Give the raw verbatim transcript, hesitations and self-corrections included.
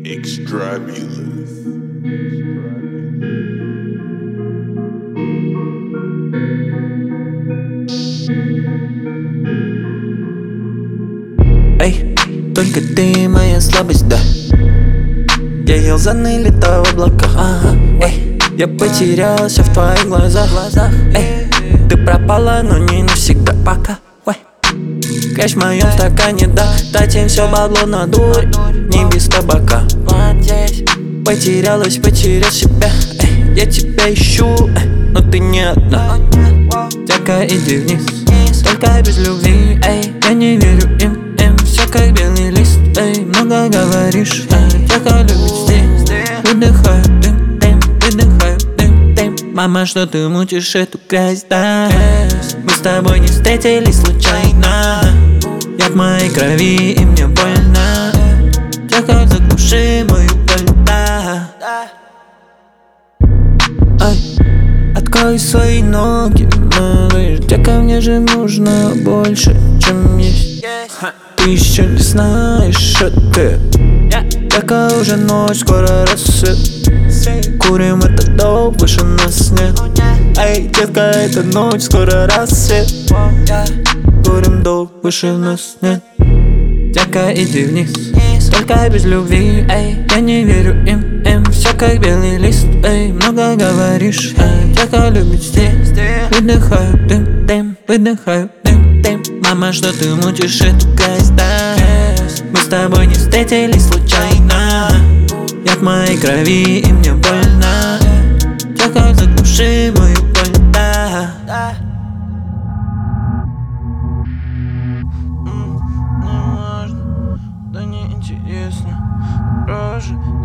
Extravulous. Эй, только ты моя слабость, да. Я ел занылито в облаках, ага. Эй, я потерялся в твоих глазах. Эй, ты пропала, но не навсегда, пока. Ой, кэш в моем стакане, да. Тратим все бабло на дурь, не без табака. Потерялась, потерял себя. Эй, я тебя ищу, эй, но ты не одна. Тяка, иди вниз, только без любви. Эй, я не верю им, им все как белый лист. Эй, много говоришь, эй, тяка любит здесь. Выдыхаю дым, дым, выдыхаю дым, дым. Мама, что ты мутишь эту грязь, да? Мы с тобой не встретились случайно. Я в моей крови и мне больно. Тяка, заглуши мою боль, да. Ай, открой свои ноги, малыш. Тяка, мне же нужно больше, чем есть. Ты еще не знаешь, это тяка, уже ночь, скоро рассвет. Курим это доп, выше нас нет. Эй, детка, это ночь, скоро рассвет. Курим доп, выше нас нет. Тяка, иди вниз, только без любви. Эй, я не верю им, им все как белый лист. Эй, много говоришь, эй, тяка любит здесь. Выдыхаю дым, дым, выдыхаю дым, дым. Мама, что ты мутишь эту грязь, да? Мы с тобой не встретились случайно. Я в моей крови и мне больно. Тяка, заглуши мою боль, да. Не важно, да не интересно. Рожи